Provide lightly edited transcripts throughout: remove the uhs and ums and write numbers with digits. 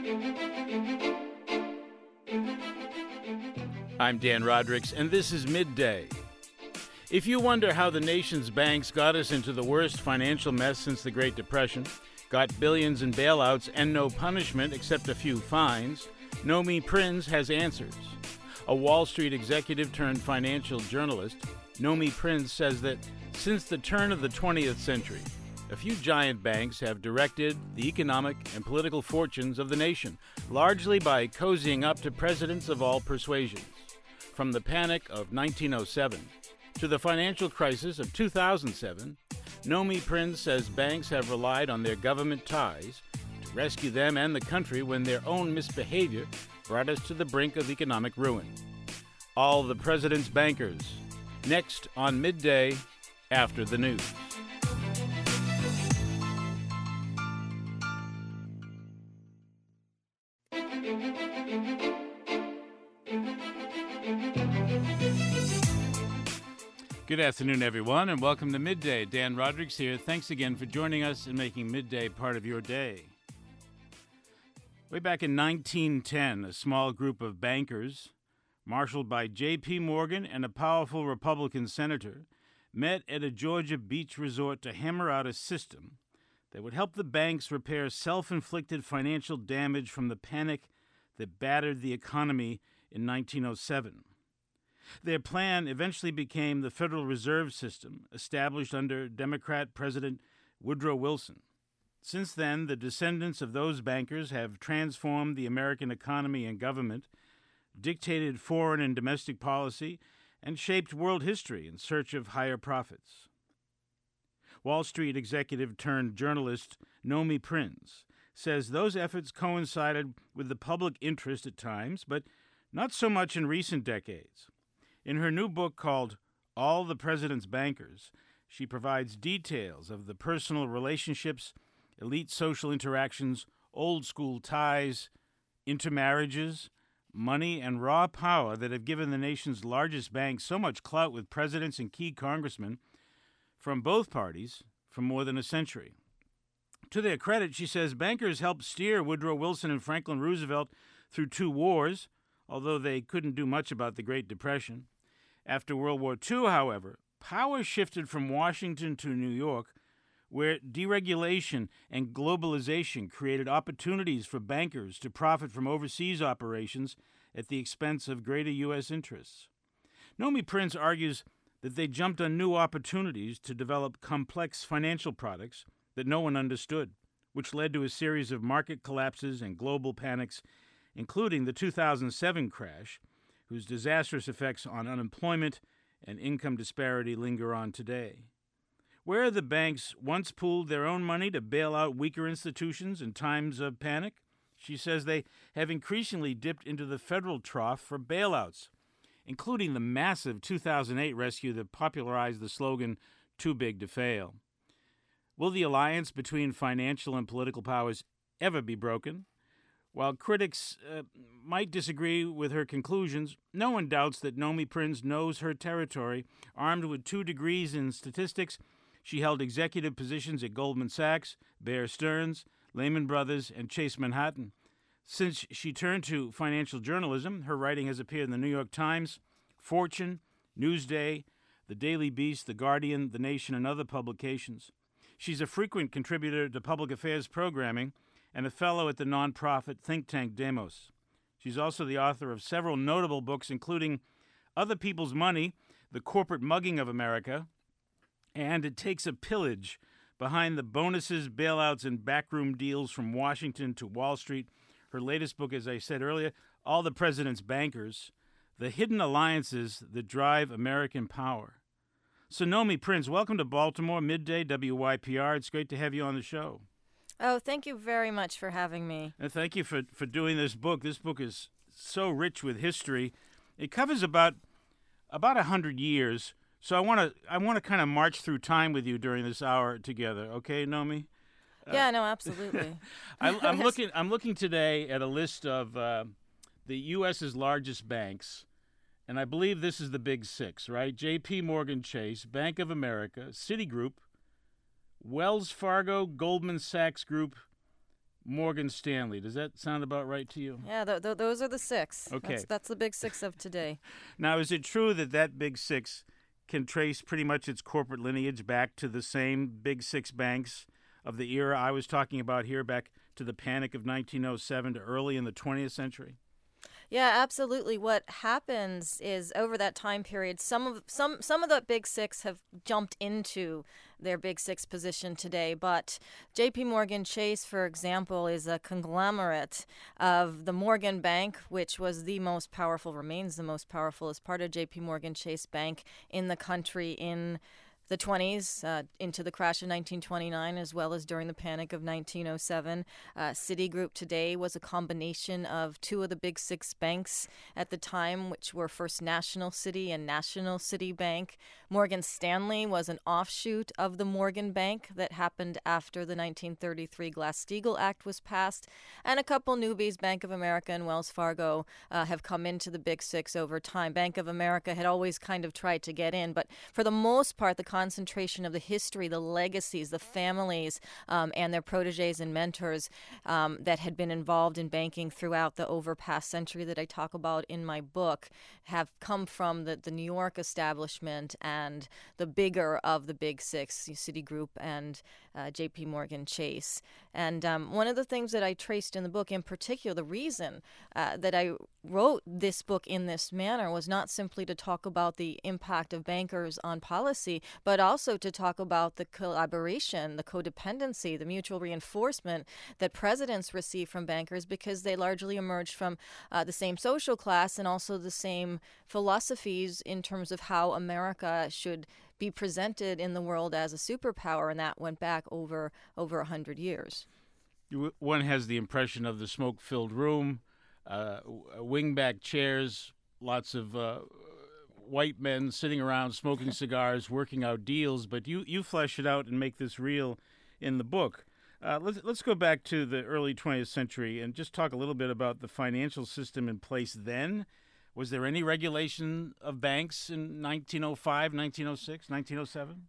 I'm Dan Rodricks, and this is Midday. If you wonder how the nation's banks got us into the worst financial mess since the Great Depression, got billions in bailouts and no punishment except a few fines, Nomi Prins has answers. A Wall Street executive turned financial journalist, Nomi Prins says that since the turn of the 20th century, a few giant banks have directed the economic and political fortunes of the nation, largely by cozying up to presidents of all persuasions. From the panic of 1907 to the financial crisis of 2007, Nomi Prins says banks have relied on their government ties to rescue them and the country when their own misbehavior brought us to the brink of economic ruin. All the president's bankers, next on Midday after the news. Good afternoon, everyone, and welcome to Midday. Dan Rodricks here. Thanks again for joining us and making Midday part of your day. Way back in 1910, a small group of bankers, marshaled by J.P. Morgan and a powerful Republican senator, met at a Georgia beach resort to hammer out a system that would help the banks repair self-inflicted financial damage from the panic that battered the economy in 1907. Their plan eventually became the Federal Reserve System, established under Democrat President Woodrow Wilson. Since then, the descendants of those bankers have transformed the American economy and government, dictated foreign and domestic policy, and shaped world history in search of higher profits. Wall Street executive turned journalist Nomi Prins says those efforts coincided with the public interest at times, but not so much in recent decades. In her new book called All the President's Bankers, she provides details of the personal relationships, elite social interactions, old-school ties, intermarriages, money, and raw power that have given the nation's largest bank so much clout with presidents and key congressmen from both parties for more than a century. To their credit, she says bankers helped steer Woodrow Wilson and Franklin Roosevelt through two wars, although they couldn't do much about the Great Depression. After World War II, however, power shifted from Washington to New York, where deregulation and globalization created opportunities for bankers to profit from overseas operations at the expense of greater U.S. interests. Nomi Prins argues that they jumped on new opportunities to develop complex financial products that no one understood, which led to a series of market collapses and global panics, including the 2007 crash, whose disastrous effects on unemployment and income disparity linger on today. Where the banks once pooled their own money to bail out weaker institutions in times of panic, she says they have increasingly dipped into the federal trough for bailouts, including the massive 2008 rescue that popularized the slogan, "Too big to fail." Will the alliance between financial and political powers ever be broken? While critics might disagree with her conclusions, no one doubts that Nomi Prins knows her territory. Armed with 2 degrees in statistics, she held executive positions at Goldman Sachs, Bear Stearns, Lehman Brothers, and Chase Manhattan. Since she turned to financial journalism, her writing has appeared in the New York Times, Fortune, Newsday, The Daily Beast, The Guardian, The Nation, and other publications. She's a frequent contributor to public affairs programming and a fellow at the nonprofit think tank Demos. She's also the author of several notable books, including Other People's Money, The Corporate Mugging of America, and It Takes a Pillage, Behind the Bonuses, Bailouts, and Backroom Deals from Washington to Wall Street. Her latest book, as I said earlier, All the President's Bankers, The Hidden Alliances That Drive American Power. So Nomi Prins, welcome to Baltimore, Midday, WYPR. It's great to have you on the show. Oh, thank you very much for having me. And thank you for doing this book. This book is so rich with history. It covers about 100 years. So I want to kind of march through time with you during this hour together. Okay, Nomi? Yeah, no, absolutely. I'm looking today at a list of the U.S.'s largest banks, and I believe this is the big 6, right? J.P. Morgan Chase, Bank of America, Citigroup, Wells Fargo, Goldman Sachs Group, Morgan Stanley. Does that sound about right to you? Yeah, those are the six. Okay. That's the big six of today. Now, is it true that that big six can trace pretty much its corporate lineage back to the same big six banks of the era I was talking about here, back to the panic of 1907 to early in the 20th century? Yeah, absolutely. What happens is over that time period, some of the big six have jumped into their big six position today. But J.P. Morgan Chase, for example, is a conglomerate of the Morgan Bank, which was the most powerful, remains the most powerful as part of J.P. Morgan Chase Bank in the country in the 20s, into the crash of 1929, as well as during the panic of 1907. Citigroup today was a combination of two of the big six banks at the time, which were First National City and National City Bank. Morgan Stanley was an offshoot of the Morgan Bank that happened after the 1933 Glass-Steagall Act was passed. And a couple newbies, Bank of America and Wells Fargo, have come into the big six over time. Bank of America had always kind of tried to get in, but for the most part, the concentration of the history, the legacies, the families, and their proteges and mentors that had been involved in banking throughout the overpast century that I talk about in my book have come from the New York establishment and the bigger of the big six, Citigroup and J.P. Morgan Chase. And one of the things that I traced in the book, in particular, the reason that I wrote this book in this manner was not simply to talk about the impact of bankers on policy, but also to talk about the collaboration, the codependency, the mutual reinforcement that presidents receive from bankers, because they largely emerged from the same social class and also the same philosophies in terms of how America should be presented in the world as a superpower, and that went back over 100 years. One has the impression of the smoke-filled room, wingback chairs, lots of white men sitting around smoking cigars, working out deals, but you flesh it out and make this real in the book. Let's go back to the early 20th century and just talk a little bit about the financial system in place then. Was there any regulation of banks in 1905, 1906, 1907?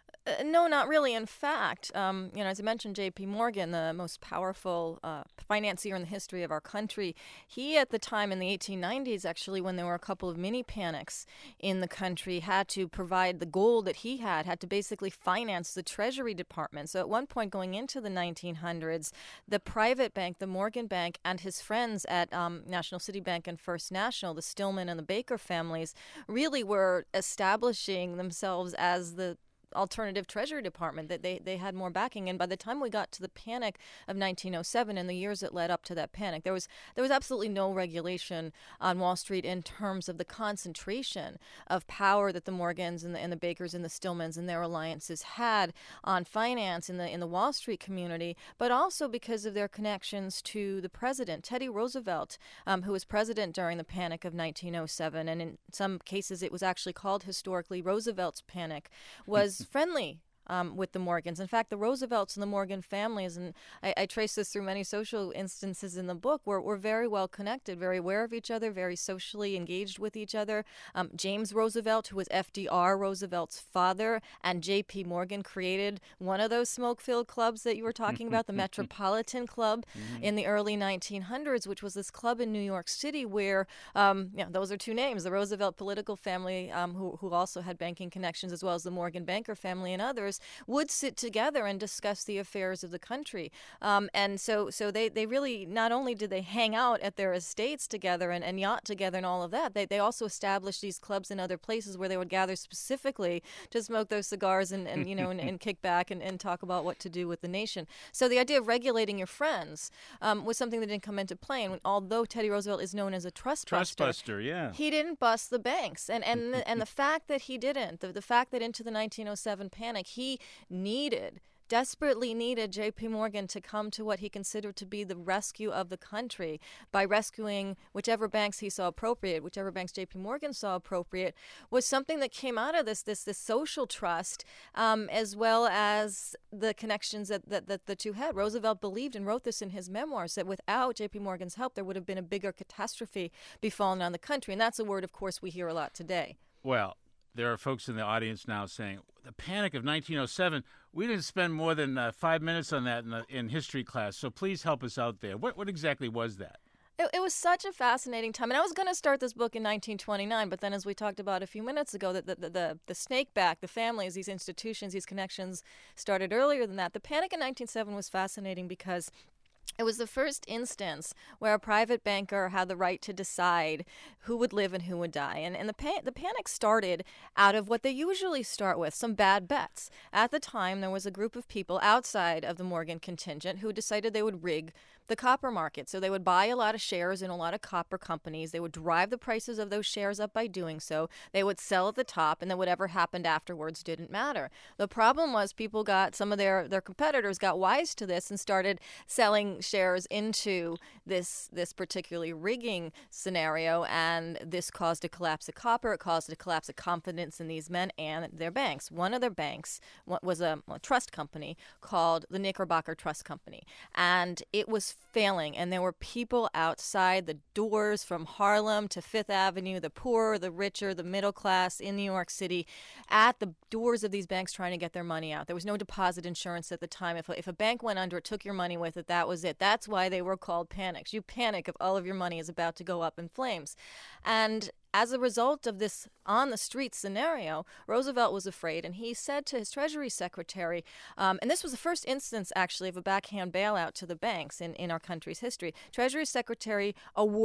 No, not really. In fact, as I mentioned, J.P. Morgan, the most powerful financier in the history of our country, he at the time in the 1890s, actually, when there were a couple of mini panics in the country, had to provide the gold that he had to basically finance the Treasury Department. So at one point going into the 1900s, the private bank, the Morgan Bank, and his friends at National City Bank and First National, the Stillman and the Baker families, really were establishing themselves as the alternative Treasury Department, that they had more backing. And by the time we got to the panic of 1907 and the years that led up to that panic, there was absolutely no regulation on Wall Street in terms of the concentration of power that the Morgans and the Bakers and the Stillmans and their alliances had on finance in the Wall Street community, but also because of their connections to the president, Teddy Roosevelt, who was president during the panic of 1907, and in some cases it was actually called historically Roosevelt's panic, was friendly with the Morgans. In fact, the Roosevelts and the Morgan families, and I trace this through many social instances in the book, were very well connected, very aware of each other, very socially engaged with each other. James Roosevelt, who was FDR Roosevelt's father, and J.P. Morgan created one of those smoke-filled clubs that you were talking about, the Metropolitan Club, in the early 1900s, which was this club in New York City where, those are two names, the Roosevelt political family, who also had banking connections, as well as the Morgan banker family and others, would sit together and discuss the affairs of the country. And so they really, not only did they hang out at their estates together and yacht together and all of that, they also established these clubs in other places where they would gather specifically to smoke those cigars and kick back and talk about what to do with the nation. So the idea of regulating your friends was something that didn't come into play. And although Teddy Roosevelt is known as a trust buster, yeah, he didn't bust the banks. And the fact that he didn't, the fact that into the 1907 panic, he desperately needed J.P. Morgan to come to what he considered to be the rescue of the country by rescuing whichever banks he saw appropriate, whichever banks J.P. Morgan saw appropriate, was something that came out of this social trust, as well as the connections that the two had. Roosevelt believed and wrote this in his memoirs that without J.P. Morgan's help, there would have been a bigger catastrophe befallen on the country. And that's a word, of course, we hear a lot today. Well, There are folks in the audience now saying, the Panic of 1907, we didn't spend more than 5 minutes on that in history class, so please help us out there. What exactly was that? It was such a fascinating time. And I was going to start this book in 1929, but then as we talked about a few minutes ago, that the snakeback, the families, these institutions, these connections started earlier than that. The Panic in 1907 was fascinating because it was the first instance where a private banker had the right to decide who would live and who would die. And the panic started out of what they usually start with, some bad bets. At the time, there was a group of people outside of the Morgan contingent who decided they would rig the copper market. So they would buy a lot of shares in a lot of copper companies. They would drive the prices of those shares up by doing so. They would sell at the top, and then whatever happened afterwards didn't matter. The problem was some of their competitors got wise to this and started selling shares into this particularly rigging scenario, and this caused a collapse of copper. It caused a collapse of confidence in these men and their banks. One of their banks was a trust company called the Knickerbocker Trust Company, and it was failing, and there were people outside the doors from Harlem to Fifth Avenue, the poor, the richer, the middle class in New York City, at the doors of these banks trying to get their money out. There was no deposit insurance at the time. If a bank went under, it took your money with it, that was it. That's why they were called panics. You panic if all of your money is about to go up in flames. And as a result of this on-the-street scenario, Roosevelt was afraid, and he said to his Treasury Secretary, and this was the first instance, actually, of a backhand bailout to the banks in our country's history. Treasury Secretary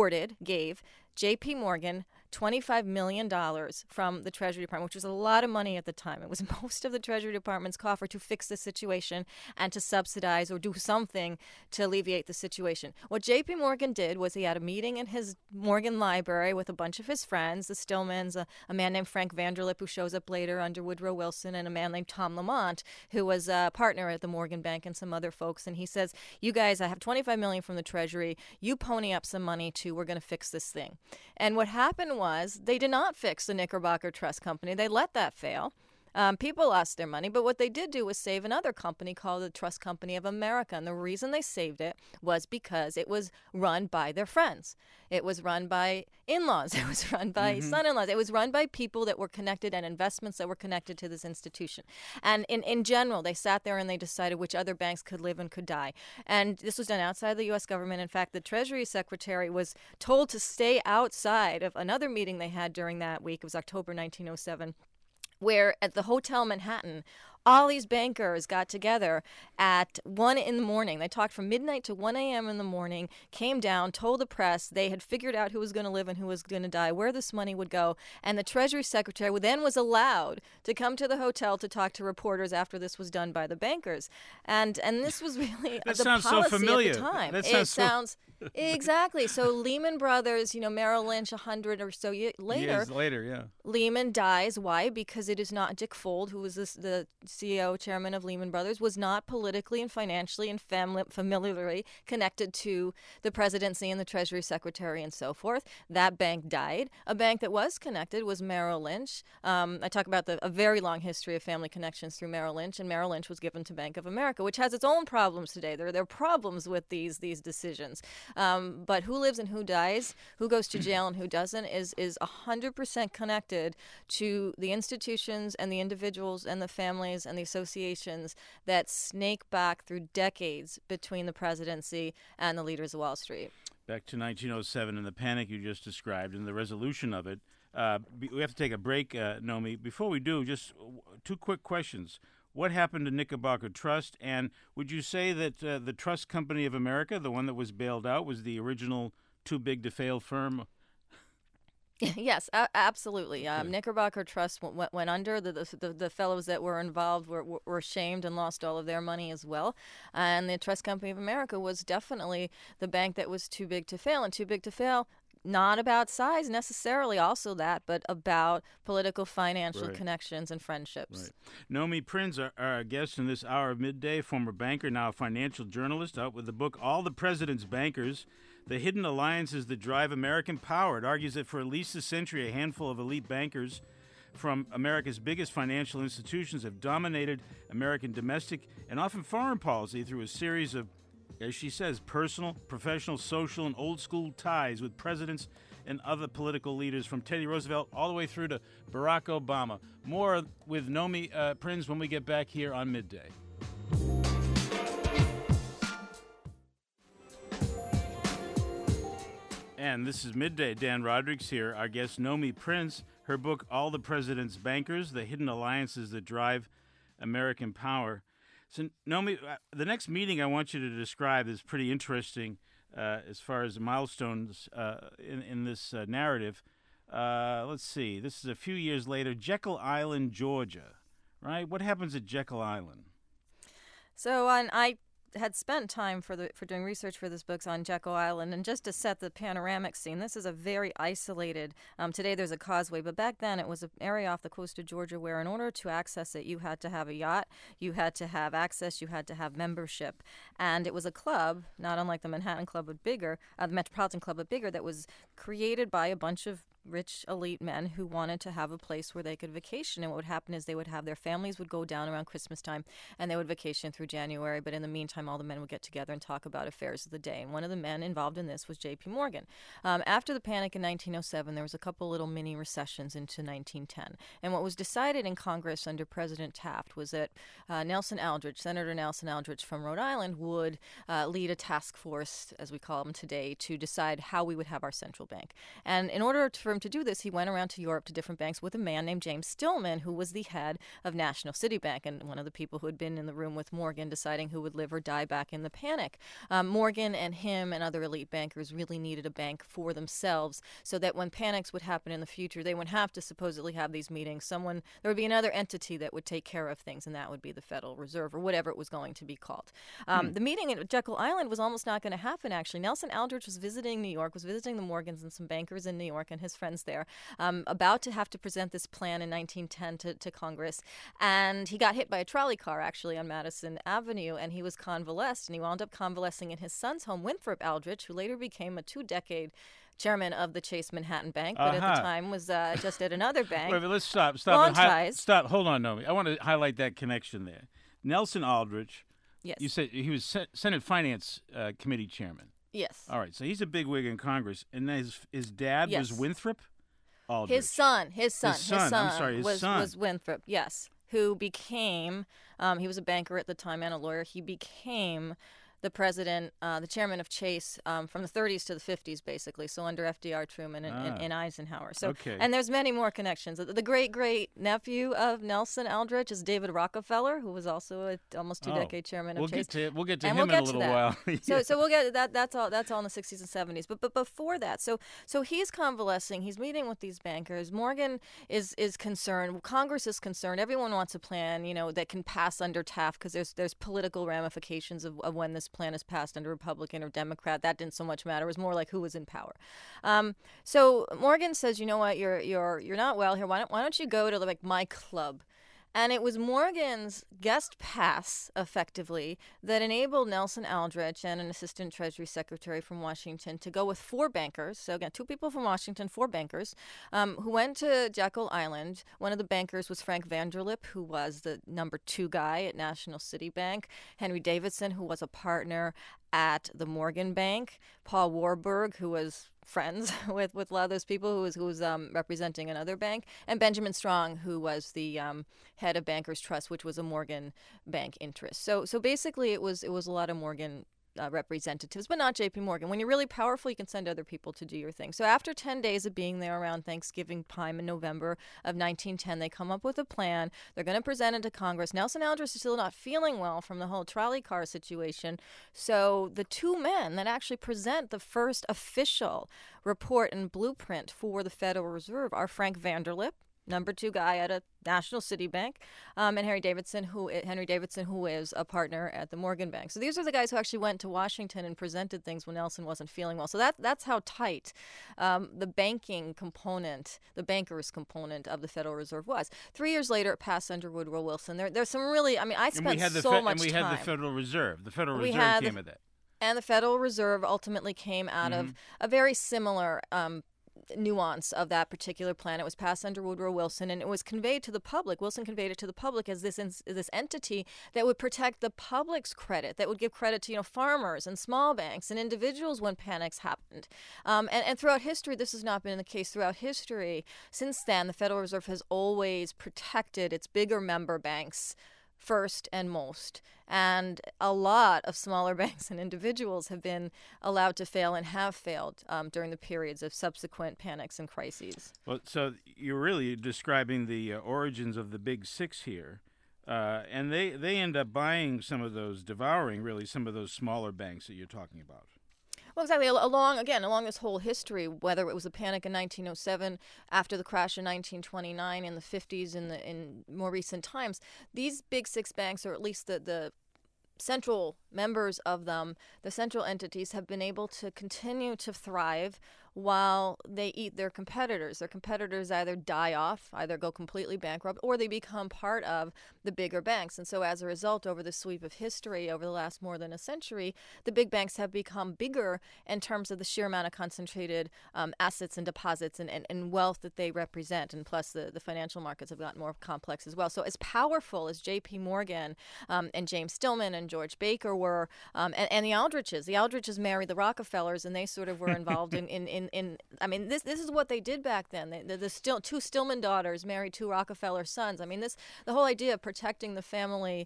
gave J.P. Morgan $25 million from the Treasury Department, which was a lot of money at the time. It was most of the Treasury Department's coffer to fix the situation and to subsidize or do something to alleviate the situation. What J.P. Morgan did was he had a meeting in his Morgan library with a bunch of his friends, the Stillmans, a man named Frank Vanderlip, who shows up later under Woodrow Wilson, and a man named Tom Lamont, who was a partner at the Morgan Bank, and some other folks. And he says, you guys, I have $25 million from the Treasury. You pony up some money, too. We're going to fix this thing. And what happened was they did not fix the Knickerbocker Trust Company. They let that fail. People lost their money, but what they did do was save another company called the Trust Company of America. And the reason they saved it was because it was run by their friends. It was run by in-laws. It was run by son-in-laws. It was run by people that were connected and investments that were connected to this institution. And in general, they sat there and they decided which other banks could live and could die. And this was done outside the U.S. government. In fact, the Treasury Secretary was told to stay outside of another meeting they had during that week. It was October 1907. Where at the Hotel Manhattan, all these bankers got together at 1 in the morning. They talked from midnight to 1 a.m. in the morning, came down, told the press they had figured out who was going to live and who was going to die, where this money would go. And the Treasury Secretary then was allowed to come to the hotel to talk to reporters after this was done by the bankers. And this was really that the sounds policy so familiar. at the time. That sounds Exactly. So Lehman Brothers, Merrill Lynch, 100 or so years later, yeah. Lehman dies. Why? Because it is not Dick Fuld, who was the CEO, chairman of Lehman Brothers, was not politically and financially and familiarly connected to the presidency and the Treasury Secretary and so forth. That bank died. A bank that was connected was Merrill Lynch. I talk about a very long history of family connections through Merrill Lynch, and Merrill Lynch was given to Bank of America, which has its own problems today. There are problems with these decisions. But who lives and who dies, who goes to jail and who doesn't, is 100% connected to the institutions and the individuals and the families and the associations that snake back through decades between the presidency and the leaders of Wall Street. Back to 1907 and the panic you just described and the resolution of it. We have to take a break, Nomi. Before we do, just two quick questions. What happened to Knickerbocker Trust? And would you say that the Trust Company of America, the one that was bailed out, was the original too-big-to-fail firm? Yes, absolutely. Knickerbocker Trust went under. The fellows that were involved were shamed and lost all of their money as well. And the Trust Company of America was definitely the bank that was too big to fail. And too big to fail, not about size necessarily, also that, but about political, financial connections and friendships. Right. Nomi Prins, our guest in this hour of midday, former banker, now a financial journalist, out with the book All the President's Bankers, The Hidden Alliances That Drive American Power. It argues that for at least a century, a handful of elite bankers from America's biggest financial institutions have dominated American domestic and often foreign policy through a series of, as she says, personal, professional, social, and old-school ties with presidents and other political leaders from Teddy Roosevelt all the way through to Barack Obama. More with Nomi Prinz when we get back here on Midday. And this is Midday. Dan Rodrigues here. Our guest, Nomi Prinz. Her book, All the President's Bankers, The Hidden Alliances That Drive American Power. So, Nomi, the next meeting I want you to describe is pretty interesting as far as milestones in this narrative. Let's see. This is a few years later. Jekyll Island, Georgia, right? What happens at Jekyll Island? So I had spent time for doing research for this book on Jekyll Island, and just to set the panoramic scene, this is a very isolated. Today there's a causeway, but back then it was an area off the coast of Georgia where, in order to access it, you had to have a yacht, you had to have access, you had to have membership, and it was a club, not unlike the Manhattan Club but bigger, the Metropolitan Club but bigger, that was created by a bunch of rich elite men who wanted to have a place where they could vacation. And what would happen is they would have their families would go down around Christmas time, and they would vacation through January. But in the meantime, all the men would get together and talk about affairs of the day. And one of the men involved in this was J.P. Morgan. After the panic in 1907, there was a couple little mini recessions into 1910. And what was decided in Congress under President Taft was that Nelson Aldrich, Senator Nelson Aldrich from Rhode Island, would lead a task force, as we call them today, to decide how we would have our central bank. And in order for him to do this, he went around to Europe to different banks with a man named James Stillman, who was the head of National City Bank and one of the people who had been in the room with Morgan deciding who would live or die back in the panic. Morgan and him and other elite bankers really needed a bank for themselves so that when panics would happen in the future, they wouldn't have to supposedly have these meetings. There would be another entity that would take care of things, and that would be the Federal Reserve or whatever it was going to be called. The meeting at Jekyll Island was almost not going to happen, actually. Nelson Aldrich was visiting New York, was visiting the Morgans and some bankers in New York and his friends there, about to have to present this plan in 1910 to Congress. And he got hit by a trolley car, actually, on Madison Avenue, and he was convalesced. And he wound up convalescing in his son's home, Winthrop Aldrich, who later became a 2-decade chairman of the Chase Manhattan Bank, but at the time was just at another bank. Wait, let's stop. Long ties. Stop. Hold on, Nomi. I want to highlight that connection there. Nelson Aldrich. Yes. You said he was Senate Finance Committee chairman. Yes. All right. So he's a bigwig in Congress, and his dad was Winthrop Aldrich. His son. Was Winthrop. Yes, who became. He was a banker at the time and a lawyer. He became the president, the chairman of Chase from the 30s to the 50s, basically. So under FDR, Truman, and Eisenhower. So, and there's many more connections. The great nephew of Nelson Aldrich is David Rockefeller, who was also a almost 2-decade chairman of Chase. We'll get to him in a little while. So we'll get that. That's all in the 60s and 70s. But before that, so he's convalescing. He's meeting with these bankers. Morgan is concerned. Congress is concerned. Everyone wants a plan, that can pass under Taft, because there's political ramifications of when this plan is passed under Republican or Democrat. That didn't so much matter. It was more like who was in power. So Morgan says, you know what, you're not well here. Why don't you go to my club? And it was Morgan's guest pass, effectively, that enabled Nelson Aldrich and an assistant Treasury Secretary from Washington to go with 4 bankers. So again, 2 people from Washington, 4 bankers, who went to Jekyll Island. One of the bankers was Frank Vanderlip, who was the number 2 guy at National City Bank. Henry Davidson, who was a partner at the Morgan Bank. Paul Warburg, who was friends with a lot of those people, who was representing another bank, and Benjamin Strong, who was the head of Bankers Trust, which was a Morgan bank interest. So basically, it was a lot of Morgan representatives, but not J.P. Morgan. When you're really powerful, you can send other people to do your thing. So after 10 days of being there around Thanksgiving time in November of 1910, they come up with a plan. They're going to present it to Congress. Nelson Aldrich is still not feeling well from the whole trolley car situation. So the 2 men that actually present the first official report and blueprint for the Federal Reserve are Frank Vanderlip, number 2 guy at a National City Bank, and Henry Davidson, who is a partner at the Morgan Bank. So these are the guys who actually went to Washington and presented things when Nelson wasn't feeling well. So that's how tight the banking component, the bankers component of the Federal Reserve was. 3 years later, it passed under Woodrow Wilson. There's some really, I spent so much time. And we had the Federal Reserve. The Federal Reserve came with it. And the Federal Reserve ultimately came out of a very similar nuance of that particular plan. It was passed under Woodrow Wilson, and it was conveyed to the public. Wilson conveyed it to the public as this entity that would protect the public's credit, that would give credit to farmers and small banks and individuals when panics happened. And throughout history, this has not been the case. Throughout history, since then, the Federal Reserve has always protected its bigger member banks first and most. And a lot of smaller banks and individuals have been allowed to fail and have failed during the periods of subsequent panics and crises. Well, so you're really describing the origins of the Big Six here. And they end up buying some of those, devouring really some of those smaller banks that you're talking about. Well, exactly. Along this whole history, whether it was a panic in 1907, after the crash in 1929, in the 50s, in more recent times, these Big Six banks, or at least the central members of them, the central entities, have been able to continue to thrive while they eat their competitors. Their competitors either die off, either go completely bankrupt, or they become part of the bigger banks. And so as a result, over the sweep of history, over the last more than a century, the big banks have become bigger in terms of the sheer amount of concentrated assets and deposits and wealth that they represent. And plus, the financial markets have gotten more complex as well. So as powerful as J.P. Morgan and James Stillman and George Baker were, and the Aldriches married the Rockefellers, and they sort of were involved in I mean, this is what they did back then. The two Stillman daughters married two Rockefeller sons. I mean, the whole idea of protecting the family,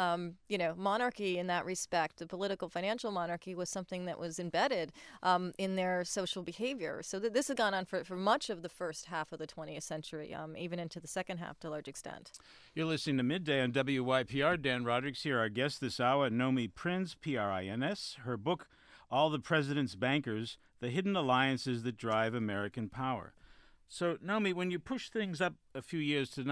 monarchy in that respect, the political financial monarchy, was something that was embedded in their social behavior. So this has gone on for much of the first half of the 20th century, even into the second half to a large extent. You're listening to Midday on WYPR. Dan Rodrigues here. Our guest this hour, Nomi Prins, Prins. Her book, All the President's Bankers, The Hidden Alliances That Drive American Power. So, Nomi, when you push things up a few years to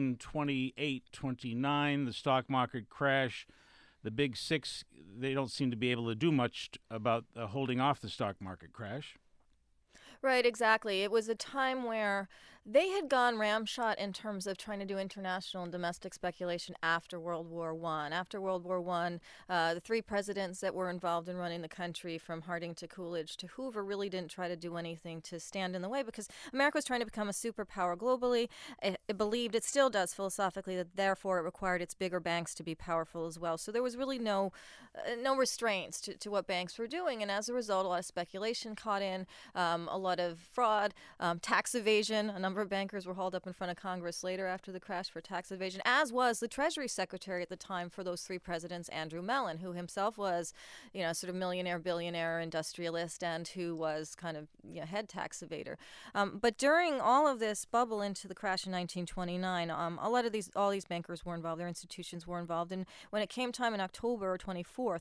1928-29, the stock market crash, the Big Six, they don't seem to be able to do much about holding off the stock market crash. Right, exactly. It was a time where they had gone ramshot in terms of trying to do international and domestic speculation after World War I. After World War I, the three presidents that were involved in running the country, from Harding to Coolidge to Hoover, really didn't try to do anything to stand in the way, because America was trying to become a superpower globally. It believed, it still does philosophically, that therefore it required its bigger banks to be powerful as well. So there was really no restraints to what banks were doing, and as a result, a lot of speculation caught in, a lot of fraud, tax evasion. A number of bankers were hauled up in front of Congress later after the crash for tax evasion, as was the Treasury Secretary at the time for those three presidents, Andrew Mellon, who himself was, sort of millionaire, billionaire, industrialist, and who was kind of head tax evader. But during all of this bubble into the crash in 1929, all these bankers were involved. Their institutions were involved, and when it came time in October 24th,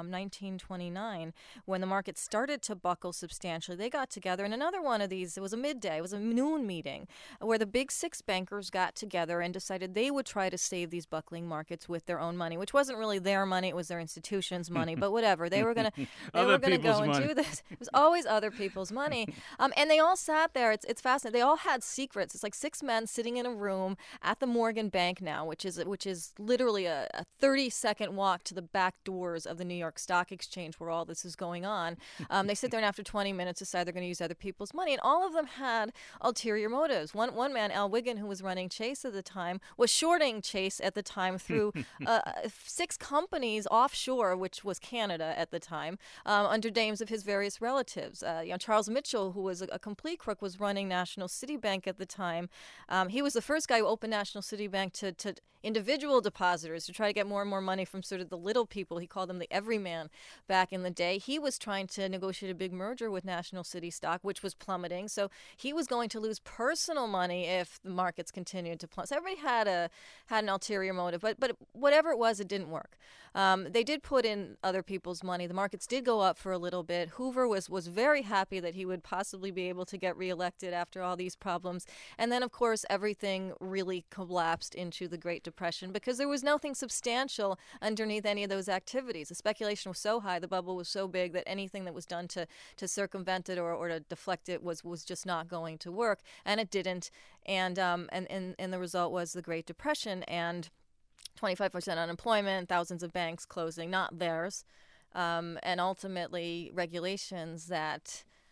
1929, when the market started to buckle substantially, they got together. And another one of these, it was a midday, it was a noon meeting, where the Big Six bankers got together and decided they would try to save these buckling markets with their own money, which wasn't really their money, it was their institution's money, but whatever. They were going to go and do this. It was always other people's money. And they all sat there. It's fascinating. They all had secrets. It's like six men sitting in a room at the Morgan Bank now, which is literally a 30-second walk to the back doors of the New York Stock Exchange, where all this is going on. They sit there, and after 20 minutes decide they're going to use other people's money, and all of them had ulterior motives. One man, Al Wiggin, who was running Chase at the time, was shorting Chase at the time through 6 companies offshore, which was Canada at the time, under names of his various relatives. Charles Mitchell, who was a complete crook, was running National City Bank at the time. He was the first guy who opened National City Bank to individual depositors to try to get more and more money from sort of the little people. He called them the everyman back in the day. He was trying to negotiate a big merger with National City Stock, which was plummeting. So he was going to lose personal money if the markets continued to plummet. So everybody had an ulterior motive, but whatever it was, it didn't work. They did put in other people's money. The markets did go up for a little bit. Hoover was very happy that he would possibly be able to get reelected after all these problems. And then, of course, everything really collapsed into the Great Depression, because there was nothing substantial underneath any of those activities. The speculation was so high, the bubble was so big, that anything that was done to circumvent it or to deflect it was just not going to work, and it didn't. And the result was the Great Depression and 25% unemployment, thousands of banks closing, not theirs, and ultimately regulations that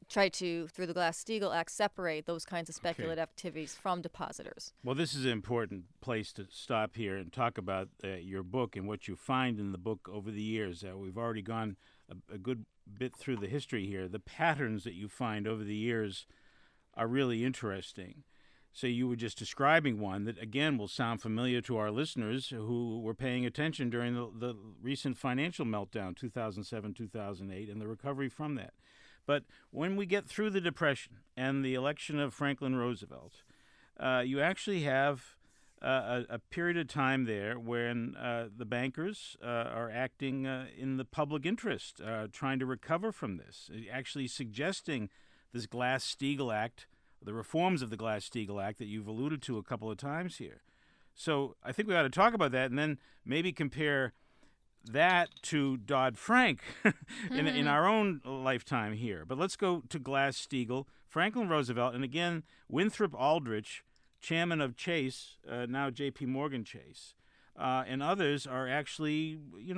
try to, through the Glass-Steagall Act, separate those kinds of speculative activities from depositors. Well, this is an important place to stop here and talk about your book and what you find in the book over the years. We've already gone a good bit through the history here. The patterns that you find over the years are really interesting. So you were just describing one that, again, will sound familiar to our listeners who were paying attention during the recent financial meltdown, 2007, 2008, and the recovery from that. But when we get through the Depression and the election of Franklin Roosevelt, you actually have a period of time there when the bankers are acting in the public interest, trying to recover from this, actually suggesting this Glass-Steagall Act, the reforms of the Glass-Steagall Act that you've alluded to a couple of times here. So I think we ought to talk about that and then maybe compare that to Dodd-Frank in our own lifetime here. But let's go to Glass-Steagall, Franklin Roosevelt, and again, Winthrop Aldrich, chairman of Chase, now J.P. Morgan Chase, and others are actually,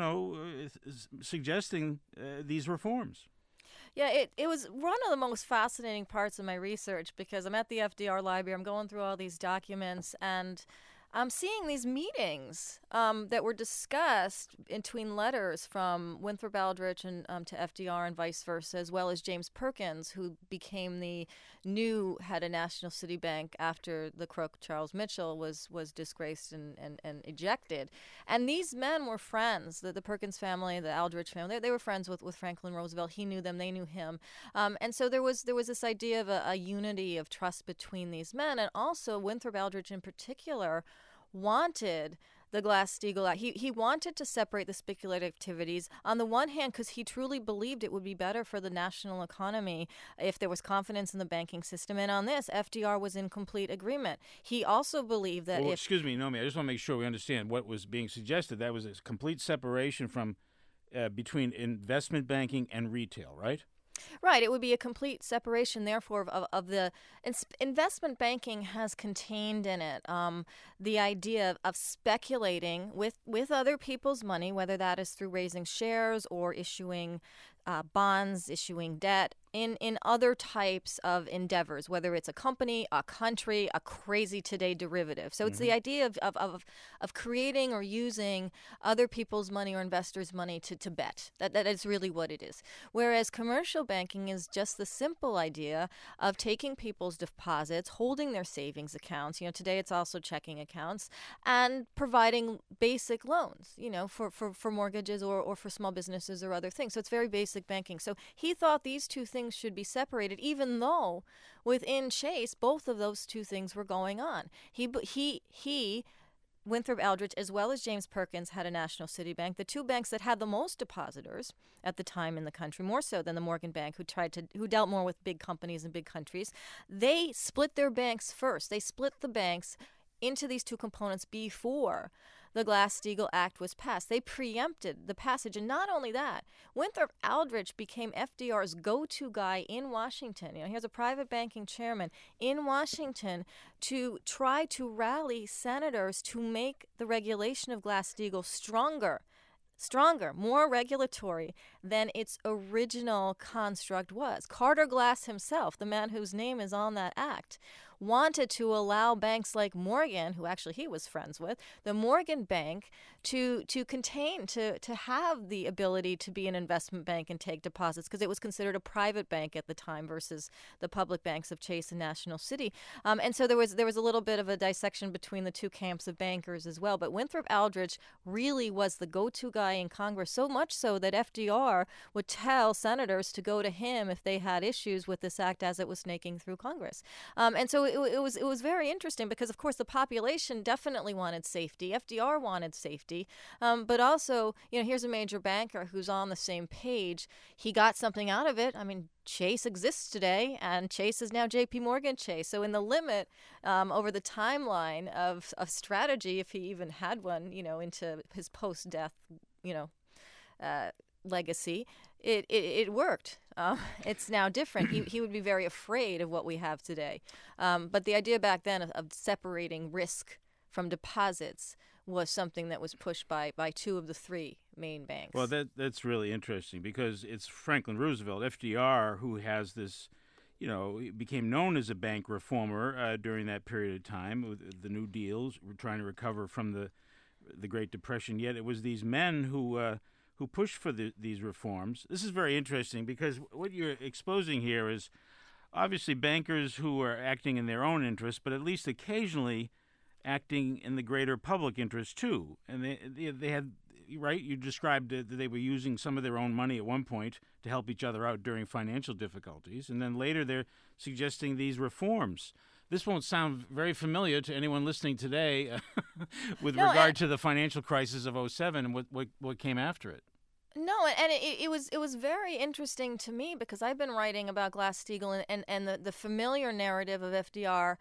suggesting these reforms. Yeah, it was one of the most fascinating parts of my research because I'm at the FDR library, I'm going through all these documents, and I'm seeing these meetings that were discussed between letters from Winthrop Aldrich and to FDR and vice versa, as well as James Perkins, who became the new head of National City Bank after the crook Charles Mitchell was disgraced and ejected. And these men were friends. The Perkins family, the Aldrich family, they were friends with Franklin Roosevelt. He knew them, they knew him. And so there was this idea of a unity of trust between these men. And also Winthrop Aldrich in particular wanted the Glass-Steagall Act. He wanted to separate the speculative activities, on the one hand, because he truly believed it would be better for the national economy if there was confidence in the banking system. And on this, FDR was in complete agreement. He also believed that Excuse me, Nomi, I just want to make sure we understand what was being suggested. That was a complete separation from between investment banking and retail, right? Right. It would be a complete separation, therefore, of the investment banking has contained in it the idea of speculating with other people's money, whether that is through raising shares or issuing bonds, issuing debt, in other types of endeavors, whether it's a company, a country, a crazy today derivative. So it's the idea of creating or using other people's money or investors' money to bet. That is really what it is. Whereas commercial banking is just the simple idea of taking people's deposits, holding their savings accounts. Today it's also checking accounts, and providing basic loans, for mortgages or for small businesses or other things. So it's very basic banking. So he thought these two things should be separated, even though within Chase both of those two things were going on. He Winthrop Aldrich, as well as James Perkins, had a national city bank, the two banks that had the most depositors at the time in the country, more so than the Morgan Bank, who dealt more with big companies and big countries. They split their banks first. They split the banks into these two components before the Glass-Steagall Act was passed. They preempted the passage. And not only that, Winthrop Aldrich became FDR's go-to guy in Washington. He was a private banking chairman in Washington to try to rally senators to make the regulation of Glass-Steagall stronger, more regulatory than its original construct was. Carter Glass himself, the man whose name is on that act, wanted to allow banks like Morgan, who actually he was friends with, the Morgan Bank, to have the ability to be an investment bank and take deposits, because it was considered a private bank at the time versus the public banks of Chase and National City. And so there was a little bit of a dissection between the two camps of bankers as well. But Winthrop Aldrich really was the go-to guy in Congress, so much so that FDR would tell senators to go to him if they had issues with this act as it was snaking through Congress. And so it was very interesting because, of course, the population definitely wanted safety. FDR wanted safety. But also, here's a major banker who's on the same page. He got something out of it. I mean, Chase exists today, and Chase is now J.P. Morgan Chase. So in the limit, over the timeline of strategy, if he even had one, into his post-death, legacy, it worked. It's now different. He would be very afraid of what we have today. But the idea back then of separating risk from deposits was something that was pushed by two of the three main banks. Well, that's really interesting because it's Franklin Roosevelt, FDR, who has this, he became known as a bank reformer during that period of time with the New Deals. We're trying to recover from the Great Depression. Yet it was these men who pushed for these reforms. This is very interesting because what you're exposing here is obviously bankers who are acting in their own interest, but at least occasionally acting in the greater public interest too. And they had, right, you described that they were using some of their own money at one point to help each other out during financial difficulties, and then later they're suggesting these reforms. This won't sound very familiar to anyone listening today with regard to the financial crisis of '07 and what came after it. No, and it was very interesting to me because I've been writing about Glass-Steagall and the familiar narrative of FDR,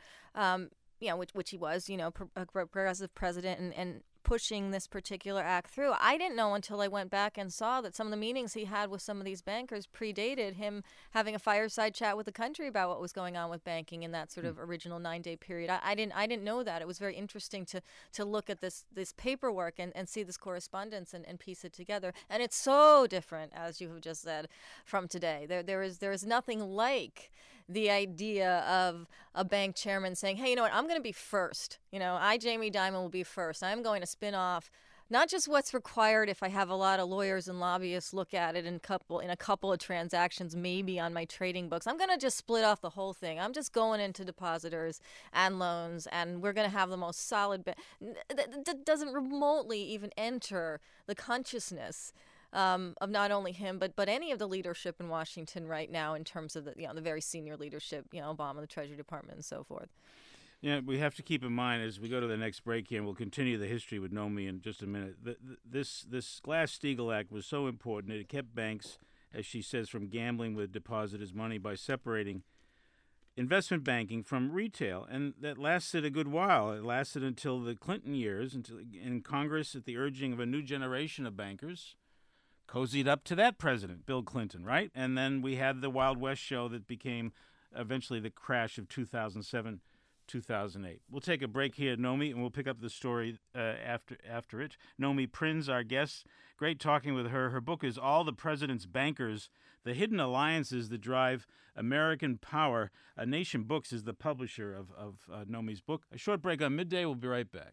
which he was, a progressive president and pushing this particular act through. I didn't know until I went back and saw that some of the meetings he had with some of these bankers predated him having a fireside chat with the country about what was going on with banking in that sort of original 9-day period. I didn't know that. It was very interesting to look at this paperwork and see this correspondence and piece it together. And it's so different, as you have just said, from today. There is nothing like the idea of a bank chairman saying, hey, you know what, I'm going to be first. Jamie Dimon, will be first. I'm going to spin off not just what's required if I have a lot of lawyers and lobbyists look at it in a couple of transactions, maybe on my trading books. I'm going to just split off the whole thing. I'm just going into depositors and loans, and we're going to have the most solid that doesn't remotely even enter the consciousness of not only him, but any of the leadership in Washington right now in terms of the very senior leadership, Obama, the Treasury Department, and so forth. Yeah, we have to keep in mind as we go to the next break here, and we'll continue the history with Nomi in just a minute. This Glass-Steagall Act was so important. It kept banks, as she says, from gambling with depositors' money by separating investment banking from retail, and that lasted a good while. It lasted until the Clinton years, until in Congress, at the urging of a new generation of bankers, cozied up to that president, Bill Clinton, right? And then we had the Wild West show that became eventually the crash of 2007, 2008. We'll take a break here, Nomi, and we'll pick up the story after it. Nomi Prins, our guest. Great talking with her. Her book is All the President's Bankers, The Hidden Alliances That Drive American Power. Nation Books is the publisher of Nomi's book. A short break on Midday. We'll be right back.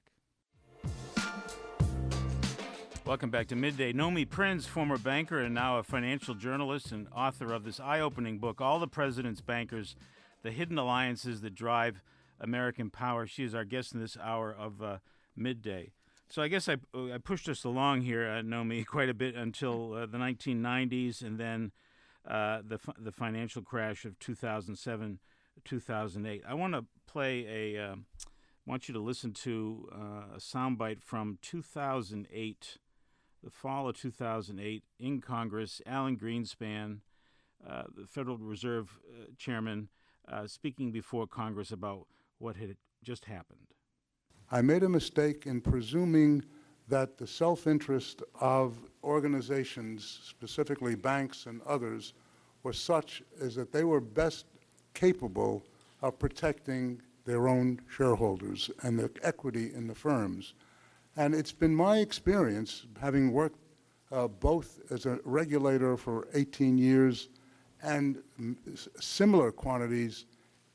Welcome back to Midday. Nomi Prins, former banker and now a financial journalist and author of this eye-opening book, All the President's Bankers, The Hidden Alliances That Drive American Power. She is our guest in this hour of Midday. So I guess I pushed us along here, Nomi, quite a bit until the 1990s and then the financial crash of 2007, 2008. I want to play want you to listen to a soundbite from 2008. The fall of 2008, in Congress, Alan Greenspan, the Federal Reserve chairman, speaking before Congress about what had just happened. I made a mistake in presuming that the self-interest of organizations, specifically banks and others, was such as that they were best capable of protecting their own shareholders and the equity in the firms. And it's been my experience, having worked both as a regulator for 18 years and similar quantities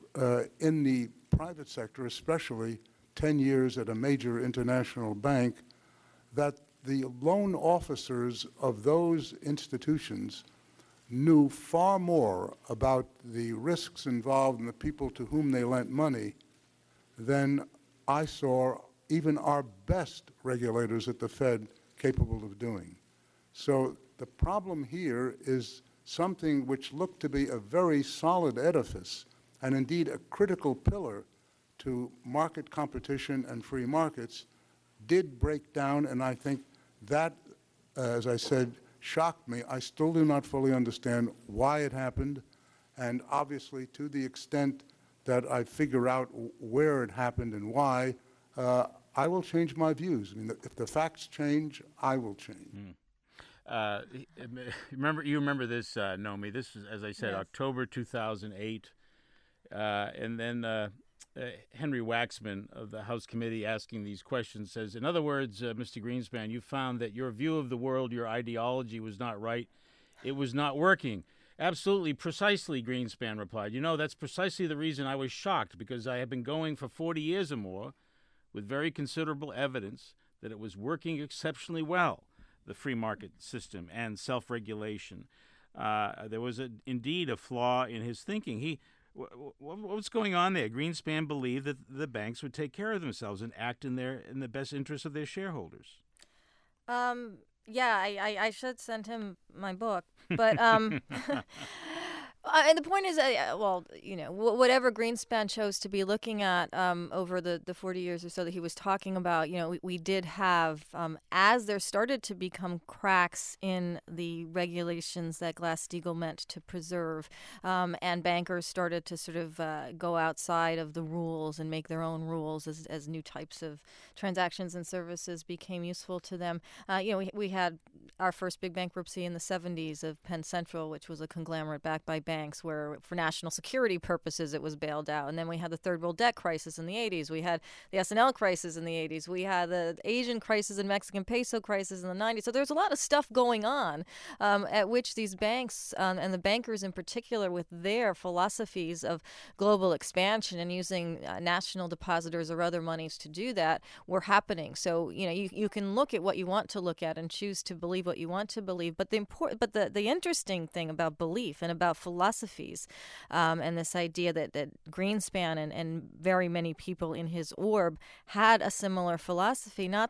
in the private sector, especially 10 years at a major international bank, that the loan officers of those institutions knew far more about the risks involved in the people to whom they lent money than I saw even our best regulators at the Fed capable of doing. So the problem here is something which looked to be a very solid edifice and indeed a critical pillar to market competition and free markets did break down, and I think that, as I said, shocked me. I still do not fully understand why it happened, and obviously to the extent that I figure out where it happened and why, I will change my views. I mean, if the facts change, I will change. You remember this, Nomi? This is, as I said, Yes. October 2008, and then Henry Waxman of the House Committee asking these questions says, in other words, Mr. Greenspan, you found that your view of the world, your ideology was not right. It was not working. Absolutely, precisely, Greenspan replied. You know, that's precisely the reason I was shocked, because I have been going for 40 years or more with very considerable evidence that it was working exceptionally well, the free market system and self-regulation. There was indeed a flaw in his thinking. What was going on there? Greenspan believed that the banks would take care of themselves and act in the best interest of their shareholders. Yeah, I should send him my book, but and the point is, well, you know, whatever Greenspan chose to be looking at over the 40 years or so that he was talking about, you know, we did have, as there started to become cracks in the regulations that Glass-Steagall meant to preserve, and bankers started to sort of go outside of the rules and make their own rules as new types of transactions and services became useful to them. You know, we had our first big bankruptcy in the 70s of Penn Central, which was a conglomerate backed by banks where for national security purposes it was bailed out. And then we had the third world debt crisis in the 80s. We had the S&L crisis in the 80s. We had the Asian crisis and Mexican peso crisis in the 90s. So there's a lot of stuff going on at which these banks and the bankers in particular with their philosophies of global expansion and using national depositors or other monies to do that were happening. So, you know, you can look at what you want to look at and choose to believe what you want to believe. But the interesting thing about belief and about philosophies and this idea that Greenspan and very many people in his orb had a similar philosophy, not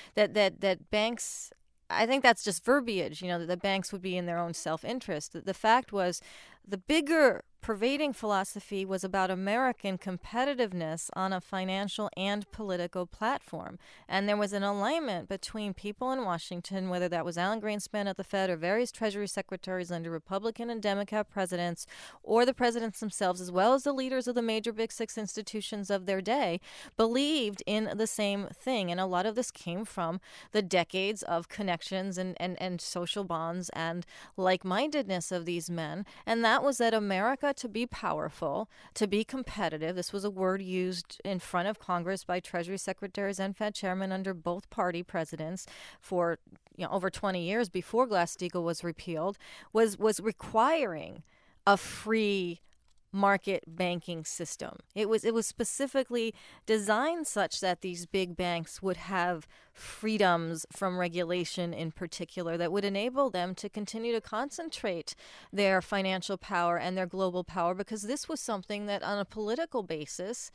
that banks, I think that's just verbiage, you know, that the banks would be in their own self-interest. The fact was the bigger pervading philosophy was about American competitiveness on a financial and political platform. And there was an alignment between people in Washington, whether that was Alan Greenspan at the Fed or various Treasury secretaries under Republican and Democrat presidents, or the presidents themselves, as well as the leaders of the major Big Six institutions of their day, believed in the same thing. And a lot of this came from the decades of connections and social bonds and like-mindedness of these men. And that was that America, to be powerful, to be competitive. This was a word used in front of Congress by Treasury secretaries and Fed chairmen under both party presidents for, you know, over 20 years before Glass-Steagall was repealed, was requiring a free market banking system. It was specifically designed such that these big banks would have freedoms from regulation in particular that would enable them to continue to concentrate their financial power and their global power, because this was something that on a political basis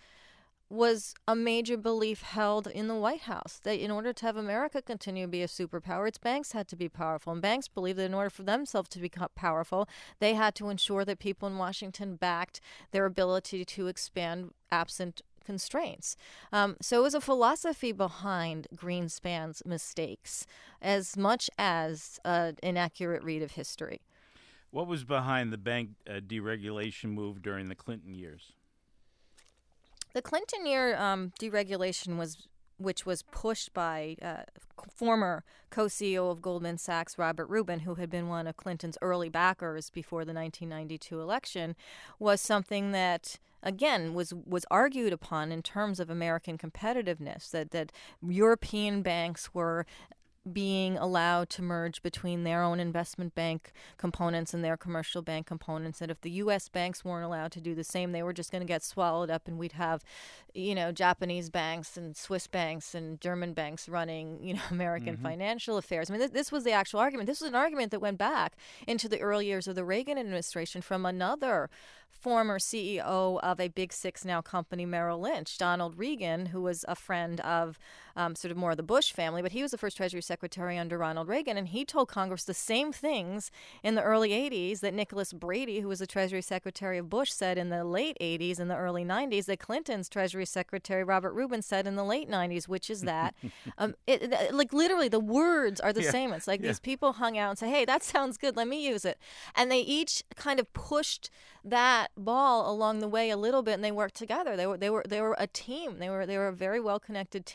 was a major belief held in the White House, that in order to have America continue to be a superpower, its banks had to be powerful. And banks believed that in order for themselves to become powerful, they had to ensure that people in Washington backed their ability to expand absent constraints. So it was a philosophy behind Greenspan's mistakes as much as an inaccurate read of history. What was behind the bank deregulation move during the Clinton years? The Clinton year deregulation which was pushed by former co-CEO of Goldman Sachs, Robert Rubin, who had been one of Clinton's early backers before the 1992 election, was something that, again, was argued upon in terms of American competitiveness, that European banks were being allowed to merge between their own investment bank components and their commercial bank components. And if the U.S. banks weren't allowed to do the same, they were just going to get swallowed up, and we'd have, you know, Japanese banks and Swiss banks and German banks running, you know, American financial affairs. I mean, this was the actual argument. This was an argument that went back into the early years of the Reagan administration from another former CEO of a Big Six now company, Merrill Lynch, Donald Regan, who was a friend of sort of more of the Bush family, but he was the first Treasury Secretary under Ronald Reagan, and he told Congress the same things in the early 80s that Nicholas Brady, who was the Treasury Secretary of Bush, said in the late 80s and the early 90s, that Clinton's Treasury Secretary, Robert Rubin, said in the late 90s, which is that, like literally the words are the same. It's like these people hung out and said, hey, that sounds good, let me use it. And they each kind of pushed that ball along the way a little bit, and they worked together. They were a team. They were a very well connected team where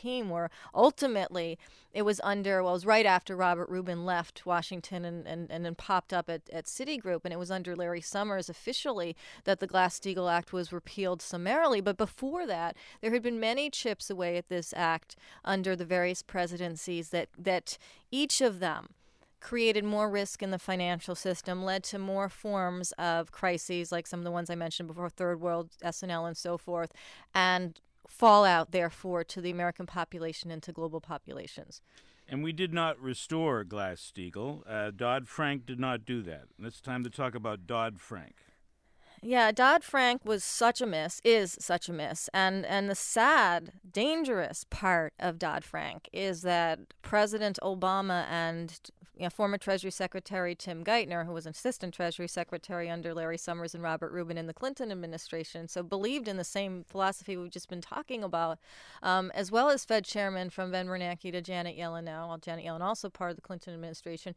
summer. Ultimately, it was it was right after Robert Rubin left Washington and then popped up at Citigroup, and it was under Larry Summers officially that the Glass-Steagall Act was repealed summarily. But before that, there had been many chips away at this act under the various presidencies that each of them created more risk in the financial system, led to more forms of crises like some of the ones I mentioned before, Third World, S&L, and so forth, and fallout, therefore, to the American population and to global populations. And we did not restore Glass-Steagall. Dodd-Frank did not do that. And it's time to talk about Dodd-Frank. Yeah, Dodd-Frank was such a miss, is such a miss. And the sad, dangerous part of Dodd-Frank is that President Obama and former Treasury Secretary Tim Geithner, who was an assistant Treasury Secretary under Larry Summers and Robert Rubin in the Clinton administration, so believed in the same philosophy we've just been talking about, as well as Fed Chairman from Ben Bernanke to Janet Yellen now, well, Janet Yellen also part of the Clinton administration,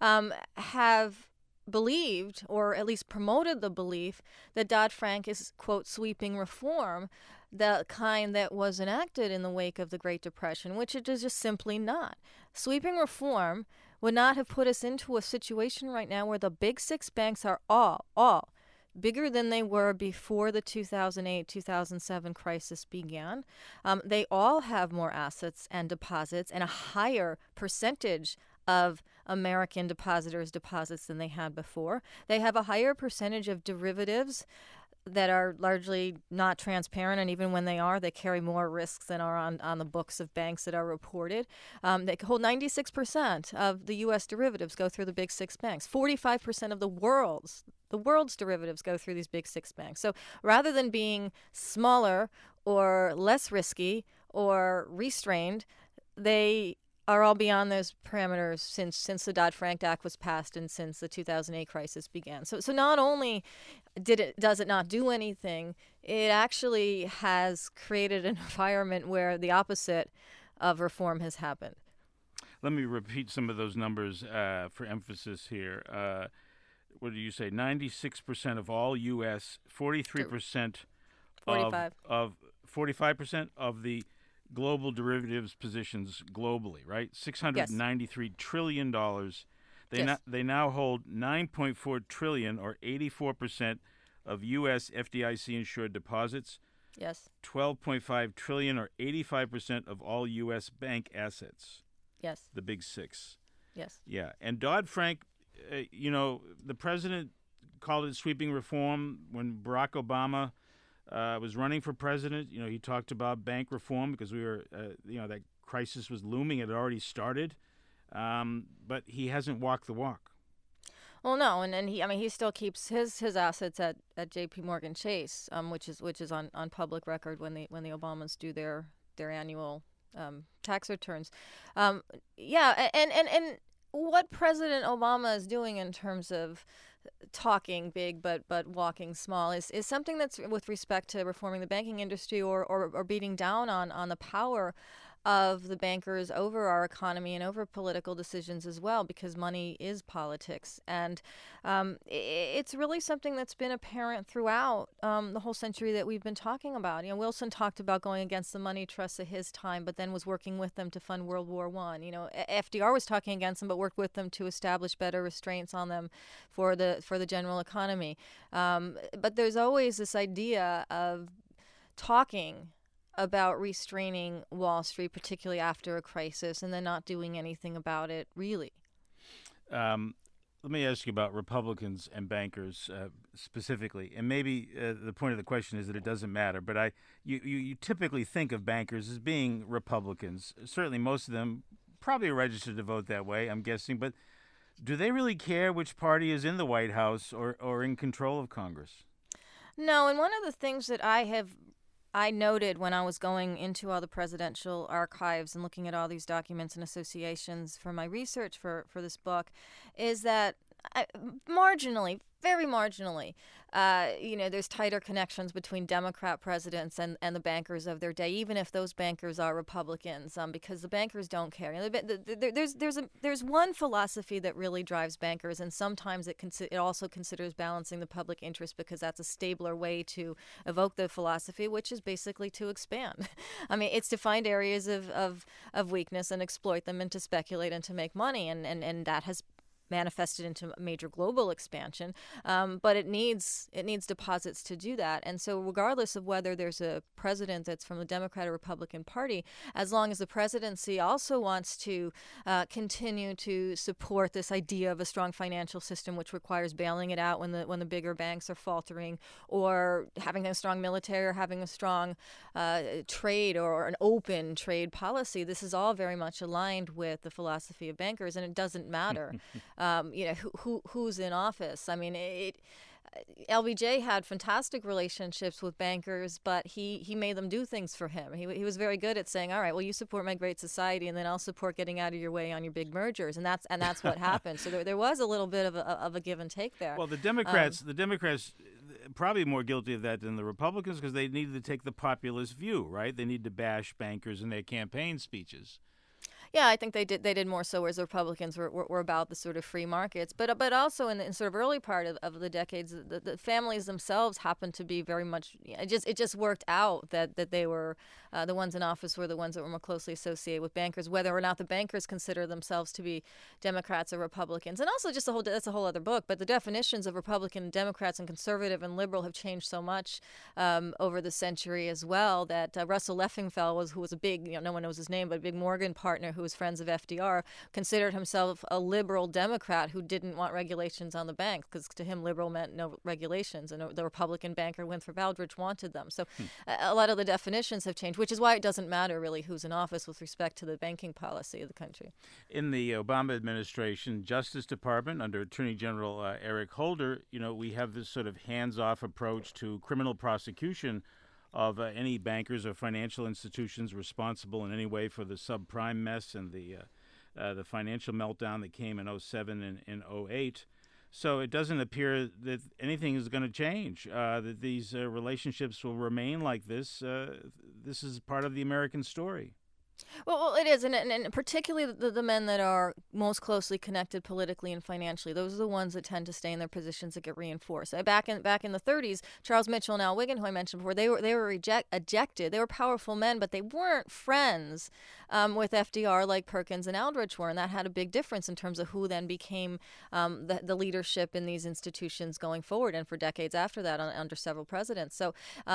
have believed, or at least promoted the belief, that Dodd-Frank is, quote, sweeping reform, the kind that was enacted in the wake of the Great Depression, which it is just simply not. Sweeping reform would not have put us into a situation right now where the big six banks are all bigger than they were before the 2008-2007 crisis began. They all have more assets and deposits and a higher percentage of American depositors' deposits than they had before. They have a higher percentage of derivatives that are largely not transparent, and even when they are, they carry more risks than are on the books of banks that are reported. They hold 96% of the U.S. derivatives go through the big six banks. 45% of the world's derivatives go through these big six banks. So rather than being smaller or less risky or restrained, they are all beyond those parameters since the Dodd-Frank Act was passed and since the 2008 crisis began. So not only does it not do anything, it actually has created an environment where the opposite of reform has happened. Let me repeat some of those numbers for emphasis here. What did you say? 96% of all U.S., 43% 45. of 45% of the global derivatives positions globally, right? $693 trillion. They now hold $9.4 trillion, or 84% of U.S. FDIC-insured deposits. Yes. $12.5 trillion, or 85% of all U.S. bank assets. Yes. The big six. Yes. Yeah. And Dodd-Frank, the president called it sweeping reform when Barack Obama was running for president. He talked about bank reform because we were, that crisis was looming. It had already started, but he hasn't walked the walk. Well, no, and he still keeps his assets at J.P. Morgan Chase, which is on public record when the Obamas do their annual tax returns. And what President Obama is doing in terms of talking big but walking small is something that's with respect to reforming the banking industry or beating down on the power of the bankers over our economy and over political decisions as well, because money is politics. And it's really something that's been apparent throughout the whole century that we've been talking about. Wilson talked about going against the money trusts of his time, but then was working with them to fund World War I. FDR was talking against them, but worked with them to establish better restraints on them for the general economy. But there's always this idea of talking about restraining Wall Street, particularly after a crisis, and then not doing anything about it, really. Let me ask you about Republicans and bankers specifically, and maybe the point of the question is that it doesn't matter, but you typically think of bankers as being Republicans. Certainly most of them probably are registered to vote that way, I'm guessing, but do they really care which party is in the White House or in control of Congress? No, and one of the things that I noted when I was going into all the presidential archives and looking at all these documents and associations for my research for this book is that very marginally, there's tighter connections between Democrat presidents and the bankers of their day, even if those bankers are Republicans, because the bankers don't care. There's one philosophy that really drives bankers, and sometimes it also considers balancing the public interest, because that's a stabler way to evoke the philosophy, which is basically to expand. I mean, it's to find areas of weakness and exploit them, and to speculate and to make money, and that has manifested into major global expansion, but it needs deposits to do that. And so regardless of whether there's a president that's from the Democrat or Republican Party, as long as the presidency also wants to continue to support this idea of a strong financial system, which requires bailing it out when the bigger banks are faltering, or having a strong military, or having a strong trade or an open trade policy, this is all very much aligned with the philosophy of bankers, and it doesn't matter who's in office. I mean, LBJ had fantastic relationships with bankers, but he made them do things for him. He was very good at saying, all right, well, you support my great society, and then I'll support getting out of your way on your big mergers, and that's what happened. So there was a little bit of a give and take there. Well, the Democrats probably more guilty of that than the Republicans, because they needed to take the populist view, right? They need to bash bankers in their campaign speeches. Yeah, I think they did more so, whereas the Republicans were about the sort of free markets. But also in the sort of early part of the decades, the families themselves happened to be very much, it just worked out that they were, the ones in office were the ones that were more closely associated with bankers, whether or not the bankers consider themselves to be Democrats or Republicans. And also that's a whole other book, but the definitions of Republican, Democrats, and conservative and liberal have changed so much over the century as well, that Russell Leffingfell, who was a big, no one knows his name, but a big Morgan partner who was friends of FDR, considered himself a liberal Democrat who didn't want regulations on the bank, because to him liberal meant no regulations, and the Republican banker Winthrop Aldrich wanted them. So a lot of the definitions have changed, which is why it doesn't matter really who's in office with respect to the banking policy of the country. In the Obama administration, Justice Department under Attorney General Eric Holder, we have this sort of hands-off approach to criminal prosecution of any bankers or financial institutions responsible in any way for the subprime mess and the financial meltdown that came in 2007 and in 2008. So it doesn't appear that anything is going to change, that these relationships will remain like this. This is part of the American story. Well, it is, and particularly the men that are most closely connected politically and financially. Those are the ones that tend to stay in their positions that get reinforced. Back in the 30s, Charles Mitchell and Al Wiggin, who I mentioned before, they were ejected. They were powerful men, but they weren't friends with FDR like Perkins and Aldrich were, and that had a big difference in terms of who then became the leadership in these institutions going forward, and for decades after that under several presidents. So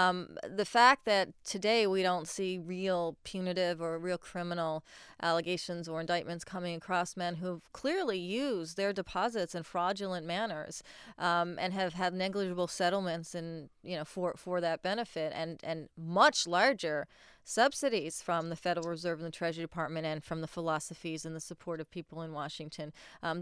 the fact that today we don't see real punitive or real criminal allegations or indictments coming across men who've clearly used their deposits in fraudulent manners, and have had negligible settlements for that benefit, and much larger subsidies from the Federal Reserve and the Treasury Department, and from the philosophies and the support of people in Washington.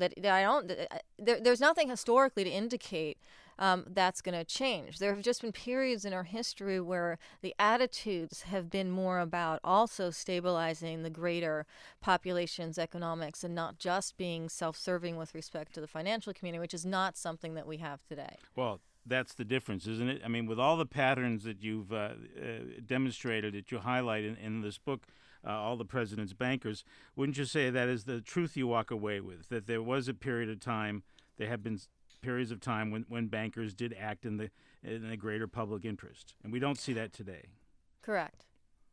There's nothing historically to indicate that's going to change. There have just been periods in our history where the attitudes have been more about also stabilizing the greater population's economics, and not just being self-serving with respect to the financial community, which is not something that we have today. Well, that's the difference, isn't it? I mean, with all the patterns that you've demonstrated, that you highlight in this book, All the President's Bankers, wouldn't you say that is the truth you walk away with, that there was a period of time, there have been periods of time when bankers did act in the greater public interest, and we don't see that today? Correct.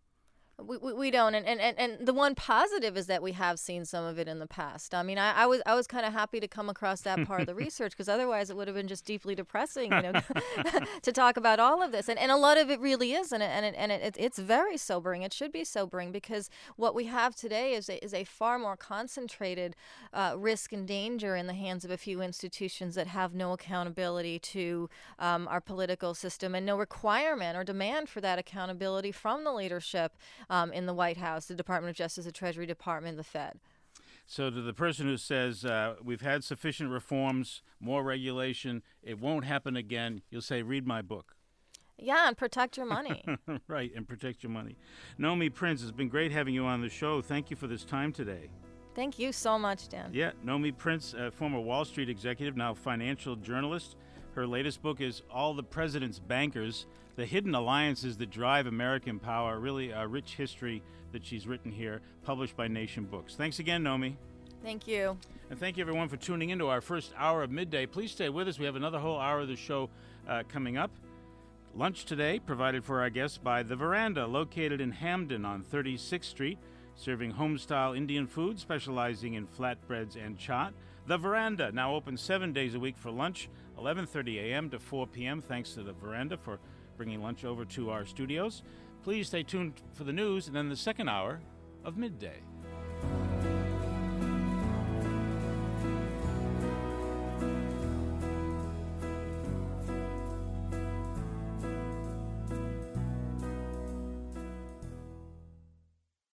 We don't, and the one positive is that we have seen some of it in the past. I mean, I was kind of happy to come across that part of the research, because otherwise it would have been just deeply depressing, to talk about all of this. And a lot of it really is, and it's very sobering. It should be sobering, because what we have today is a far more concentrated risk and danger in the hands of a few institutions that have no accountability to our political system, and no requirement or demand for that accountability from the leadership in the White House, the Department of Justice, the Treasury Department, the Fed. So to the person who says we've had sufficient reforms, more regulation, it won't happen again, you'll say, read my book. Yeah, and protect your money. Right, and protect your money. Nomi Prince, it's been great having you on the show. Thank you for this time today. Thank you so much, Dan. Yeah, Nomi Prince, former Wall Street executive, now financial journalist. Her latest book is All the President's Bankers, The Hidden Alliances That Drive American Power. Really a rich history that she's written here, published by Nation Books. Thanks again, Nomi. Thank you. And thank you, everyone, for tuning into our first hour of Midday. Please stay with us. We have another whole hour of the show coming up. Lunch today provided for our guests by The Veranda, located in Hamden on 36th Street, serving home-style Indian food, specializing in flatbreads and chaat. The Veranda, now open 7 days a week for lunch, 11:30 a.m. to 4 p.m. Thanks to The Veranda for bringing lunch over to our studios. Please stay tuned for the news and then the second hour of Midday.